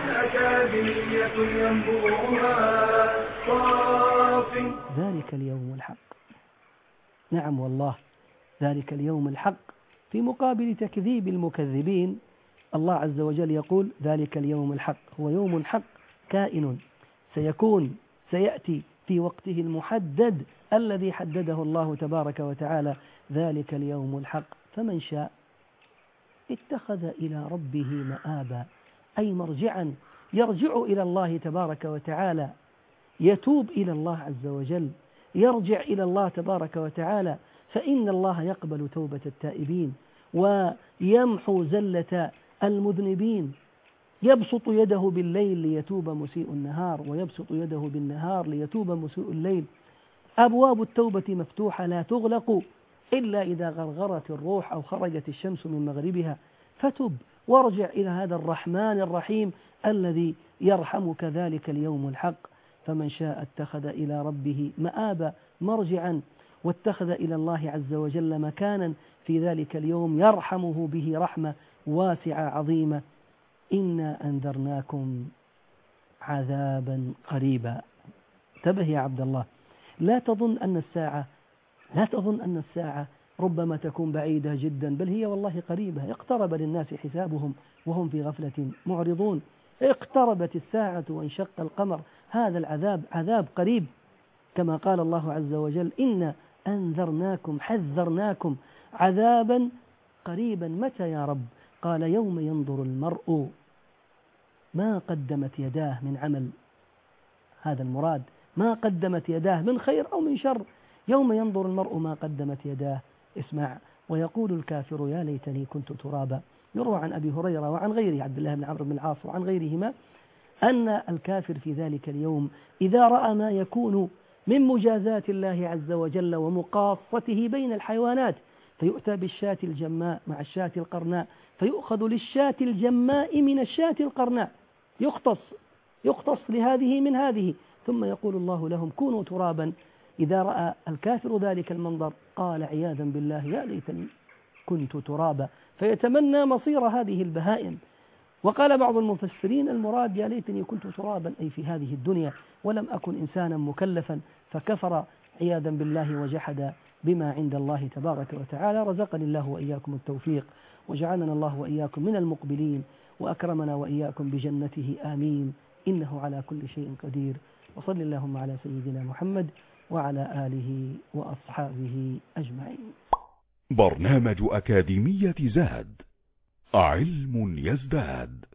أكاديمية ينبوعها صاف. ذلك اليوم الحق. نعم والله، ذلك اليوم الحق. في مقابل تكذيب المكذبين الله عز وجل يقول ذلك اليوم الحق، هو يوم الحق كائن سيكون، سيأتي في وقته المحدد الذي حدده الله تبارك وتعالى، ذلك اليوم الحق. فمن شاء اتخذ إلى ربه مآبا، أي مرجعا، يرجع إلى الله تبارك وتعالى، يتوب إلى الله عز وجل، يرجع إلى الله تبارك وتعالى، فإن الله يقبل توبة التائبين ويمحو زلة المذنبين. يبسط يده بالليل ليتوب مسيء النهار، ويبسط يده بالنهار ليتوب مسيء الليل. أبواب التوبة مفتوحة لا تغلق إلا إذا غرغرت الروح أو خرجت الشمس من مغربها. فتب وارجع إلى هذا الرحمن الرحيم الذي يرحمك، ذلك اليوم الحق. فمن شاء اتخذ إلى ربه مآبا، مرجعا، واتخذ إلى الله عز وجل مكانا في ذلك اليوم يرحمه به رحمة واسعة عظيمة. إنا أنذرناكم عذابا قريبا. انتبه يا عبد الله، لا تظن أن الساعة ربما تكون بعيدة جدا، بل هي والله قريبة. اقترب للناس حسابهم وهم في غفلة معرضون. اقتربت الساعة وانشق القمر. هذا العذاب عذاب قريب، كما قال الله عز وجل إنا أنذرناكم، حذرناكم عذابا قريبا. متى يا رب؟ قال يوم ينظر المرء ما قدمت يداه من عمل. هذا المراد، ما قدمت يداه من خير أو من شر. يوم ينظر المرء ما قدمت يداه. اسمع، ويقول الكافر يا ليتني كنت ترابا. يروى عن أبي هريرة وعن غيره، عبد الله بن عمرو بن العاص وعن غيرهما، أن الكافر في ذلك اليوم إذا رأى ما يكون من مجازات الله عز وجل ومقاصته بين الحيوانات، فيؤتى بالشاة الجماء مع الشاة القرناء، فيؤخذ للشاة الجماء من الشاة القرناء، يقتص لهذه من هذه، ثم يقول الله لهم كونوا ترابا. إذا رأى الكافر ذلك المنظر قال عياذا بالله يا ليتني كنت ترابا، فيتمنى مصير هذه البهائم. وقال بعض المفسرين المراد يا ليتني كنت ترابا أي في هذه الدنيا ولم أكن إنسانا مكلفا، فكفر عياذا بالله وجحد بما عند الله تبارك وتعالى. رزقني الله وإياكم التوفيق، وجعلنا الله وإياكم من المقبلين، وأكرمنا وإياكم بجنته آمين، إنه على كل شيء قدير. وصل اللهم على سيدنا محمد وعلى آله وأصحابه أجمعين. برنامج أكاديمية زاد، علم يزداد.